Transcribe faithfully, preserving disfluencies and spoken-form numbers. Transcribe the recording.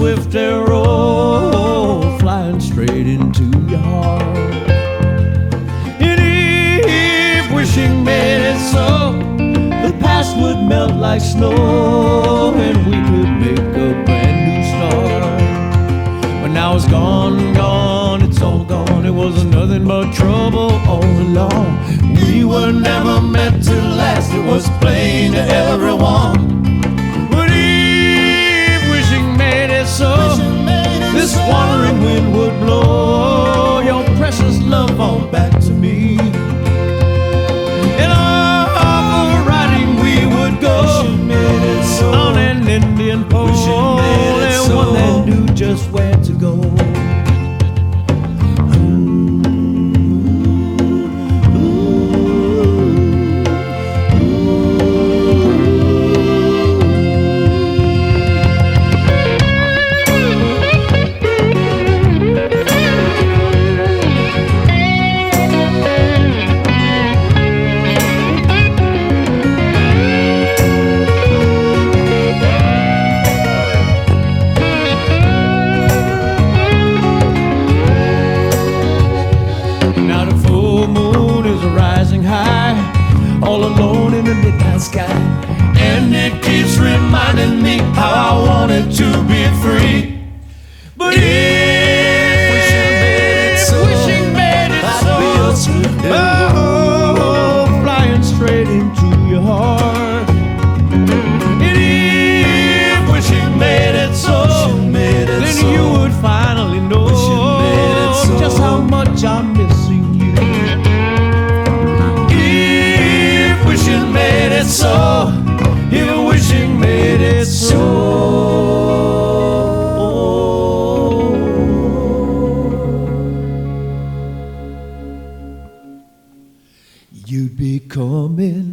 swift arrow flying straight into your heart. And if wishing made it so, the past would melt like snow and we could make a brand new start. But now it's gone, gone, it's all gone. It was nothing but trouble all along. We were never meant to last, it was plain to everyone. But if wishing made it so, this wandering wind would blow your precious love on back to me. And all the riding we would go on an Indian pole, and one that knew just where to go. All alone in the midnight sky, and it keeps reminding me how I wanted to be free. But if wishing made it so, wishing made it so, oh, flying straight into your heart. And if wishing made it so, then you would finally know just how much I'm missing you. Wishing made it so, yeah, wishing made it so. You'd be coming